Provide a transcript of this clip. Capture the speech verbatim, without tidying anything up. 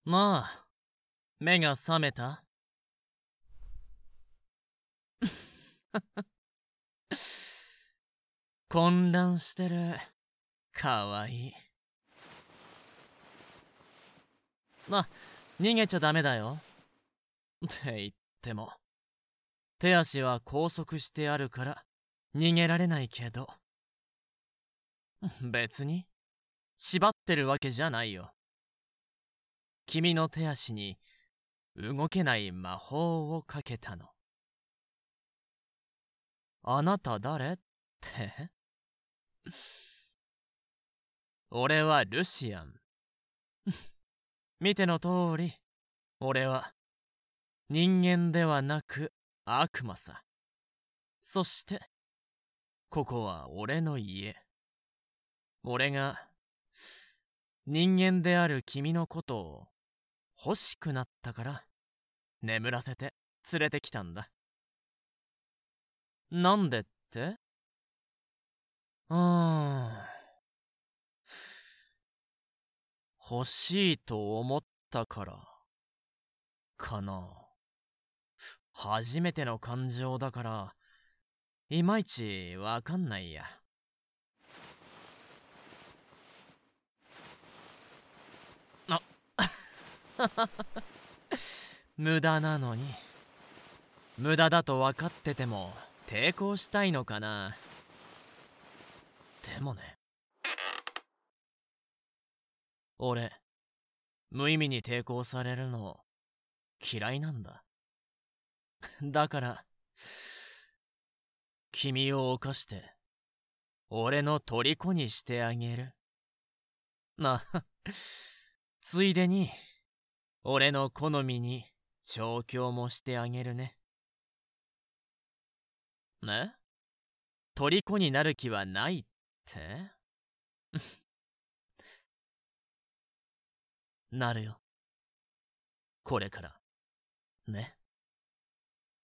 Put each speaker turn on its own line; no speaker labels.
まあ、目が覚めた？混乱してる。かわいい。まあ、逃げちゃダメだよ。って言っても、手足は拘束してあるから逃げられないけど、別に縛ってるわけじゃないよ。君の手足に動けない魔法をかけたの。あなた誰って？俺はルシアン。見ての通り、俺は人間ではなく悪魔さ。そして、ここは俺の家。俺が人間である君のことを欲しくなったから眠らせて連れてきたんだ。なんでって？うーん。欲しいと思ったからかな。初めての感情だからいまいちわかんないや。あ無駄なのに。無駄だと分かってても抵抗したいのかな。でもね、俺無意味に抵抗されるの嫌いなんだ。だから君を犯して俺の虜にしてあげる。なあついでに俺の好みに調教もしてあげるね。ね？虜になる気はないって？なるよ。これからね。